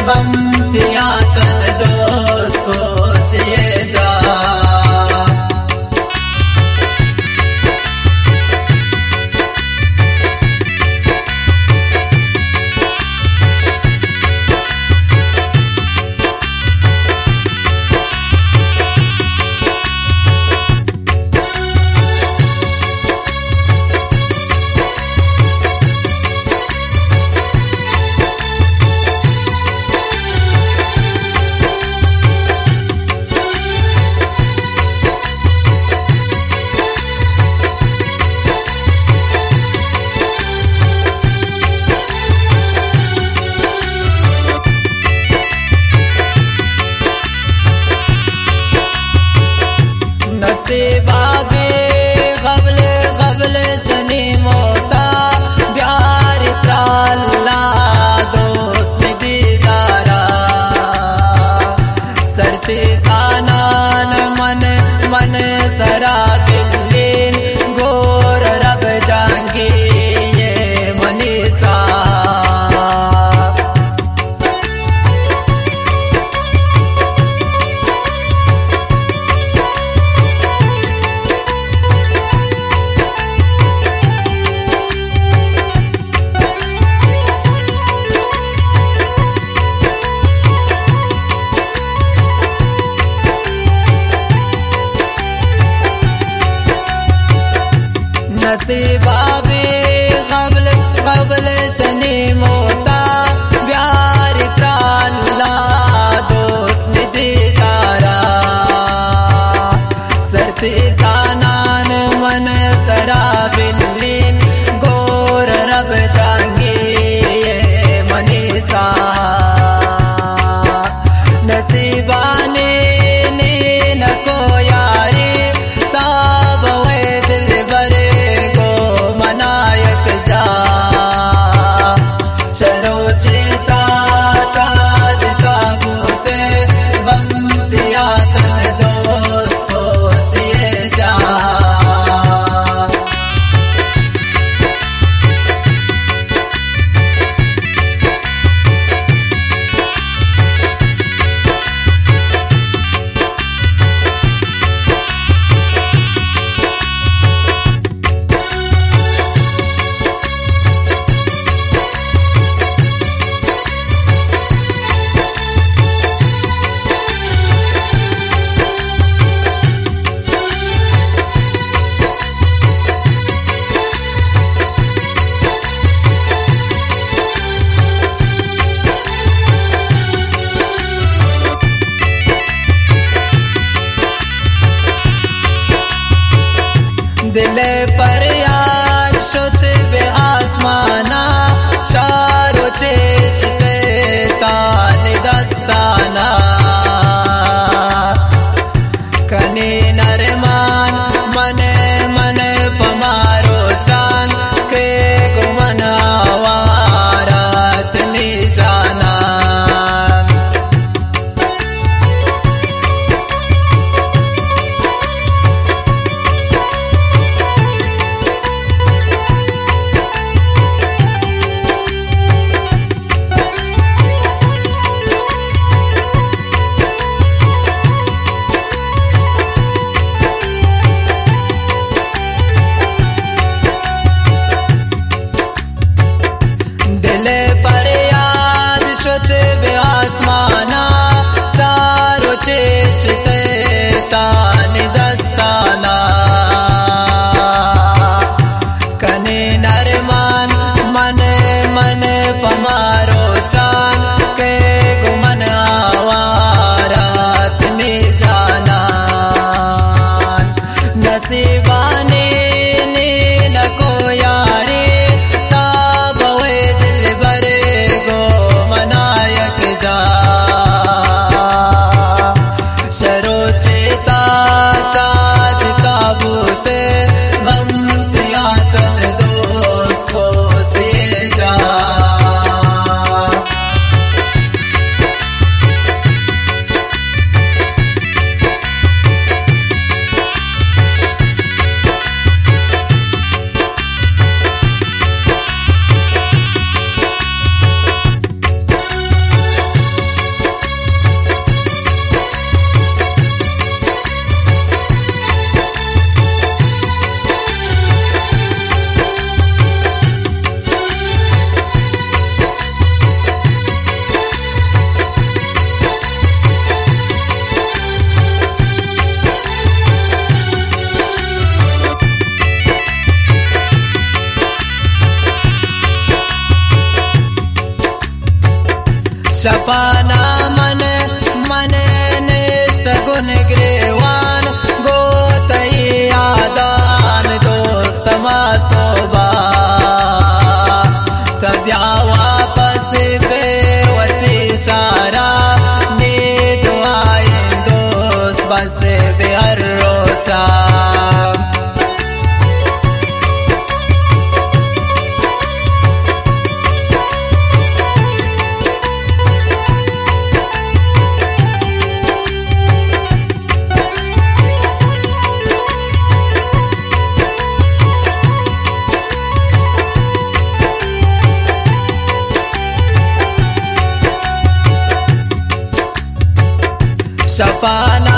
हम दिया तन दोस्त होशिए जा। नसीबाबे गबले गबले सनी मोता प्यार ताला दोस्त दीदारा सरते सानान मन मन सरा दिल्लीन गोर रब जांगे ये मनीषा। नसीबाबे गबल गबल सनी मोता प्यार ताला दोस्त दीदारा सरते सानान मन सरा बिल्लीन गोर रब जांगे ये मनीषा। नसीबाने ने न को यारे ताब वे दिल बरे जा चरोचेता ताजता बूते हम दिया तन दोस्त होशिए जा। दिल पर याद शुत बे आसमाना चारों चेष्टे तान दस्ताना कने नरमान मन मन पमारो चांद के गुमन आवारात ने जाना। दिल पर याद शुत बे आसमाना चारों चेष्टे तान दस्ताना कने नरमान मन मन पमारो चांद के गुमन आवारात ने जाना। नसीबाने ने न को यारे जा चरोचेता शपाना मन मन निष्ठ गुण ग्रेवान गोतई आदान दोस्त मासोबा तब्या वापस बेवती सारा ने दुआएं दोस्त बस बेहर रोचा शपाना